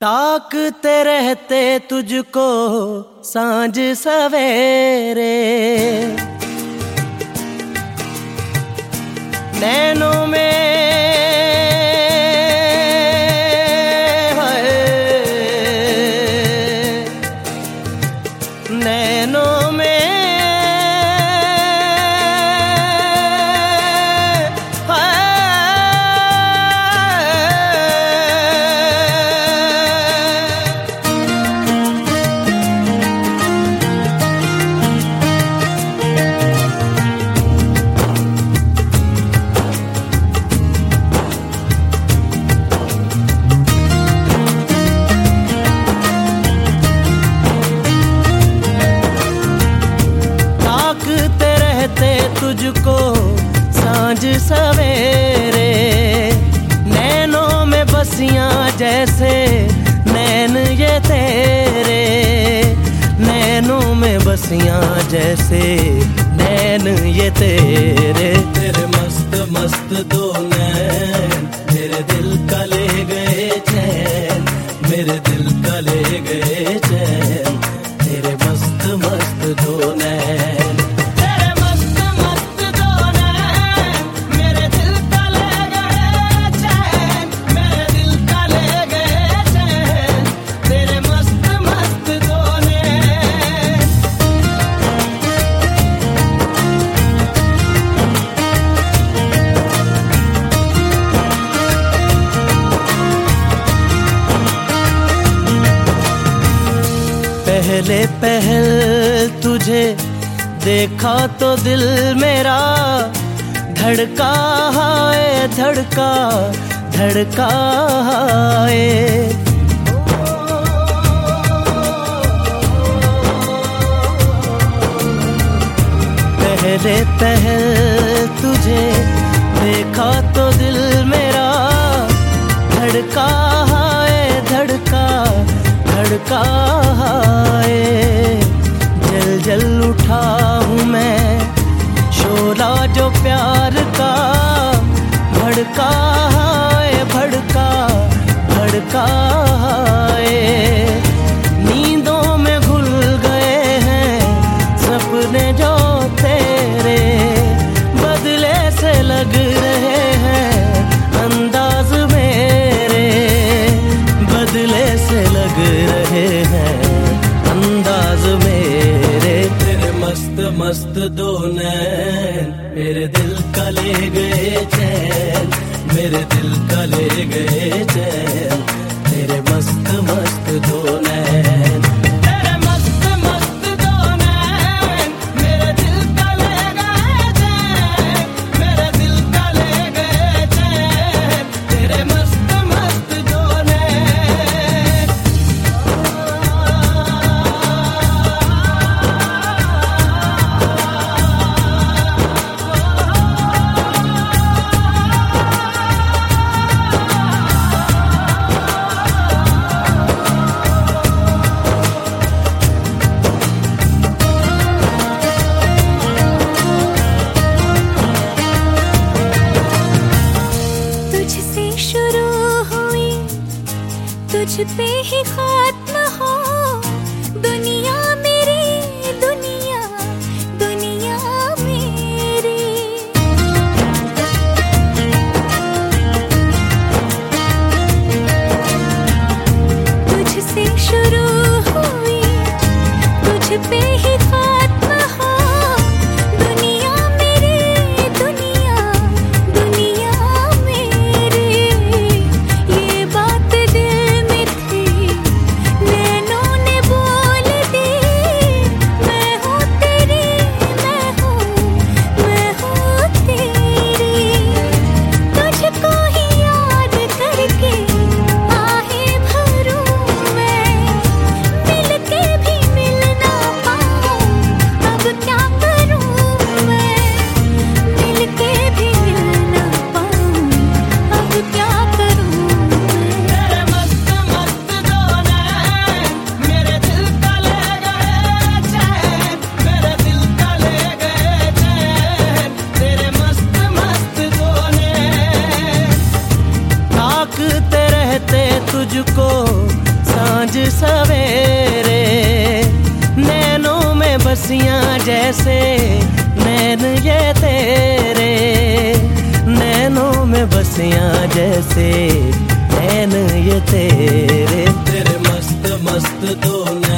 ताकते रहते तुझको सांझ सवेरे, नैनों में नैनों में तुझको सांझ सवेरे, नैनों में बसियां जैसे नैन ये तेरे, नैनों में बसियां जैसे नैन ये तेरे। तेरे मस्त मस्त दो नैन मेरे दिल का ले गए चैन, मेरे दिल का ले गए चैन, तेरे मस्त मस्त दो नैन। पहले पहल तुझे देखा तो दिल मेरा धड़का है, धड़का धड़का है। पहले पहल तुझे देखा तो दिल मेरा धड़का है, धड़का धड़का है। जल जल उठा हूँ मैं शोला जो प्यार का, भड़का है, भड़का भड़का है। नींदों में घुल गए हैं सपने जो तेरे, बदले से लग रहे हैं अंदाज मेरे, बदले से लग रहे हैं अंदाज मेरे। तेरे मस्त मस्त दो नैन मेरे दिल का ले गए चैन, मेरे दिल का ले गए चैन, तेरे मस्त मस्त दो नैन। तुझ पे ही खात्मा हो दुनिया मेरी, दुनिया दुनिया मेरी। तुझसे शुरू हुई तुझ पे ही खात्मा हो दुनिया मेरी, दुनिया दुनिया मेरी। ये बात दिल में थी नैनों ने बोल दी, मैं हूँ तेरी, मैं हूँ तेरी। तुझको ही याद करके आहें भरूं मैं, मिल के भी मिल ना पाऊं सांझ सवेरे, नैनों में बसियां जैसे नैन ये तेरे, नैनों में बसियां जैसे नैन ये तेरे। तेरे मस्त मस्त दो